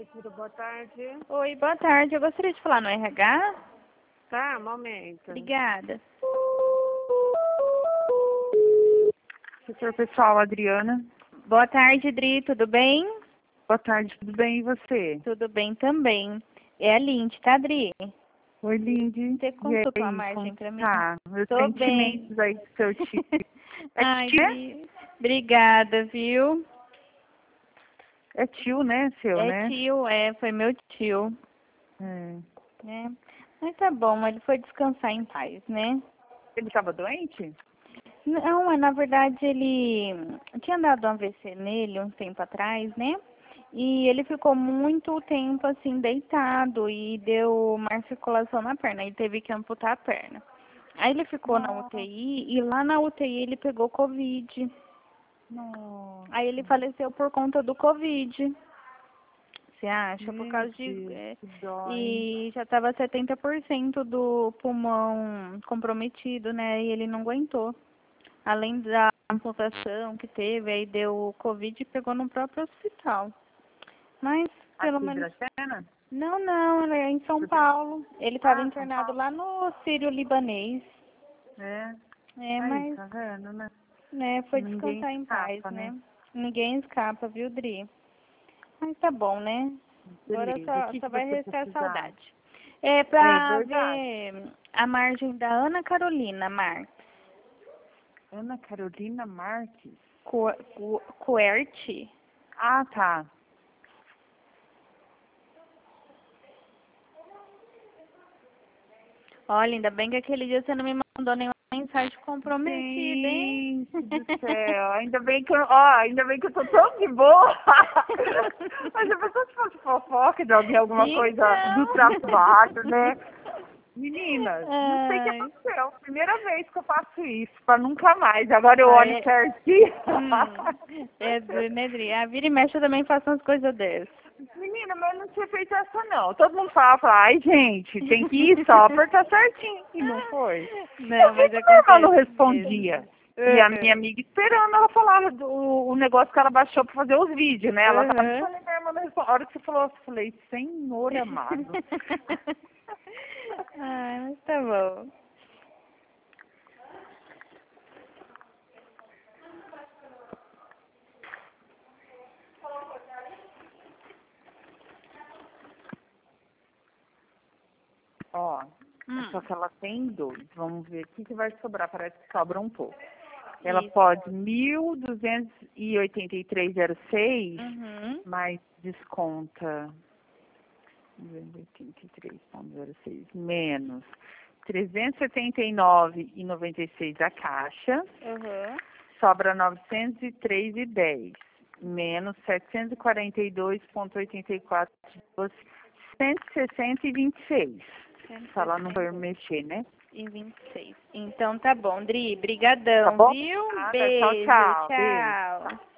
Prefeitura, boa tarde. Oi, boa tarde. Eu gostaria de falar no RH. Tá, um momento. Obrigada. Setor pessoal, Adriana. Boa tarde, Dri. Tudo bem? Boa tarde, tudo bem? E você? Tudo bem também. É a Lindy, tá, Dri? Oi, Lindy. Você consultou a margem pra mim? Tá, meus Tô sentimentos aí do seu tio. Ai, tio? Dri. Obrigada, viu? É tio, né, seu, né? Tio, foi meu tio. É. Né? Mas tá bom, ele foi descansar em paz, né? Ele estava doente? Não, mas na verdade ele tinha dado um AVC nele um tempo atrás, né? E ele ficou muito tempo assim deitado e deu má circulação na perna. Ele teve que amputar a perna. Aí ele ficou na UTI e lá na UTI ele pegou Covid. Nossa. Aí ele faleceu por conta do Covid. Você acha? Por causa de... Que dó, hein? E já estava 70% do pulmão comprometido, né? E ele não aguentou. Além da amputação que teve, aí deu Covid e pegou no próprio hospital. Mas, pelo Aqui em menos... Dracena? Não, ele é em São Paulo. Ele estava São internado Paulo. lá no Sírio-Libanês. É. É, Aí, mas, tá vendo, né? né, foi Ninguém descansar em paz, escapa, né? Ninguém escapa, viu, Dri? Mas tá bom, né? Agora Beleza. O que só que vai você restar precisar? saudade. É É pra verdade. ver a margem da Ana Carolina Marques. Ana Carolina Marques. Coerte. Ah, tá. Olha, ainda bem que aquele dia você não me mandou nenhuma mensagem comprometida, hein? Gente do céu, ainda bem que eu tô tão de boa. Mas a pessoa se fosse fofoca de alguém, alguma coisa do trabalho, né? Meninas, não sei o que Ai. aconteceu. Primeira vez que eu faço isso, pra nunca mais. Agora eu Ah, olho certinho. né, Dri? A vira e mexe eu também faço umas coisas dessas. Menina, mas eu não tinha feito essa não. Todo mundo fala, ai gente, tem que ir só apertar certinho. E não foi. Não, Eu vi mas que minha irmã não acontece respondia. mesmo. E a minha amiga esperando ela falar o negócio que ela baixou pra fazer os vídeos, né? Ela tava falando e minha irmã não respondeu. A hora que você falou, eu falei, Senhor amado. Ai, mas tá bom. Ó, só que ela tem dois. Vamos ver o que vai sobrar. Parece que sobra um pouco. Ela Isso. pode 1.283,06, mais desconta 283,06 menos 379,96 a caixa, sobra 903,10 menos 742,84 160,26. Se ela não vai mexer, né? E 26. Então tá bom, Dri. Brigadão, Tá bom? viu? Nada, Beijo. tchau. Tchau.